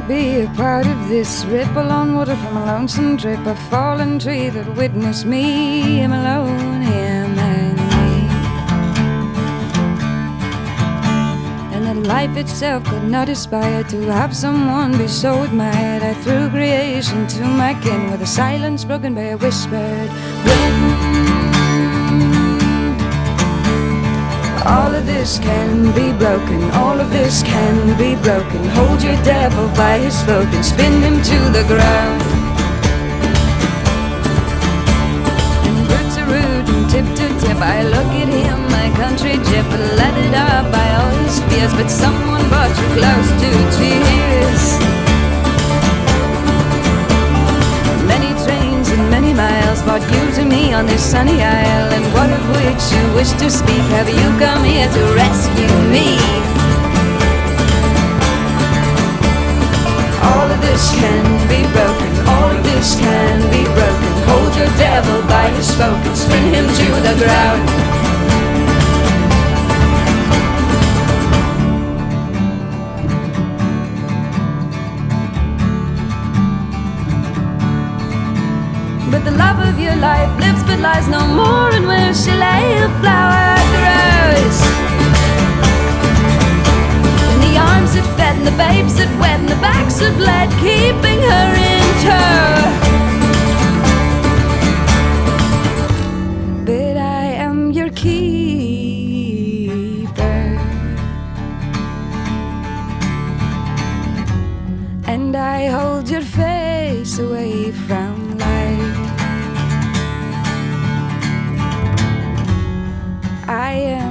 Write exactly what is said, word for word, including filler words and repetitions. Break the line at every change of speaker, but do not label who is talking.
might be a part of this ripple on water from a lonesome drip, a fallen tree that witnessed me. I'm alone, him and me. And that life itself could not aspire to have someone be so admired. I threw creation to my kin with a silence broken by a whispered wind. All of this can be broken, all of this can be broken. Hold your devil by his throat and spin him to the ground. And root to root and tip to tip, I look at him, my country gyp, lathered up by all his fears. But someone brought you close to tears. Many trains and many miles brought you to me on this sunny isle. And what of which you wish to speak? Have you come here to rescue me? All of this can be broken, all of this can be broken. Hold your devil by his spoke and spin him to the ground. But the love of your life lives but lies no more, and where she lay a flower grows. In the arms that fed, and the babes that wed, and the backs that bled, keeping her in tow. But I am your keeper, and I hold your face away from light. I am